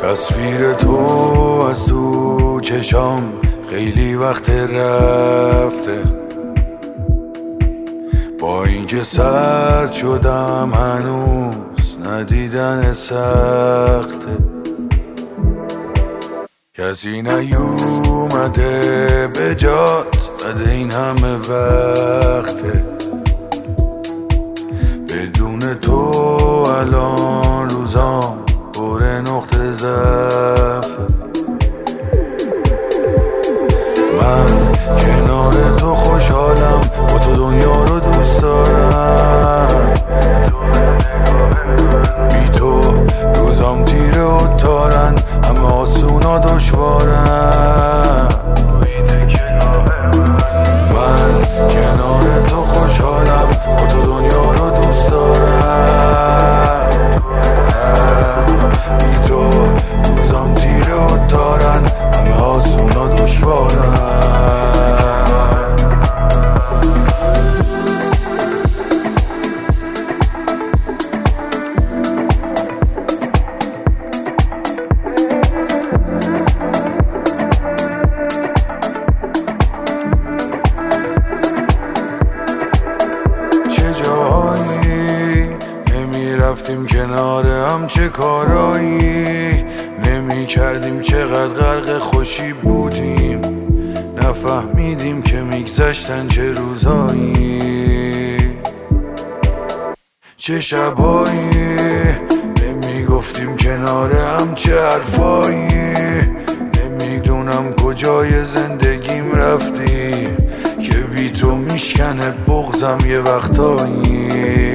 تصویر تو از تو چشام خیلی وقت رفته، با اینکه سرد شدم هنوز ندیدن سخته. کسی نیومده به جات بعد این همه وقته، بدون تو الان روزام پر نقطه ضعف. من کنار تو خوشحالم، با تو دنیا رو دوست دارم، بی تو روزام تیره و تارن، همه آسونا دشوارم. من کنار تو خوشحالم، با تو دنیا رو دوست دارم، بی تو روزام تیره و تارن، همه آسونا دشوارم. رفتیم کنار هم، چه کارایی نمی کردیم، چقدر غرق خوشی بودیم، نفهمیدیم که میگذشتن چه روزایی، چه شبایی نمی گفتیم کنار هم، چه حرفایی نمیدونم کجای زندگیم رفتی، که بی تو میشکنه بغضم یه وقتایی.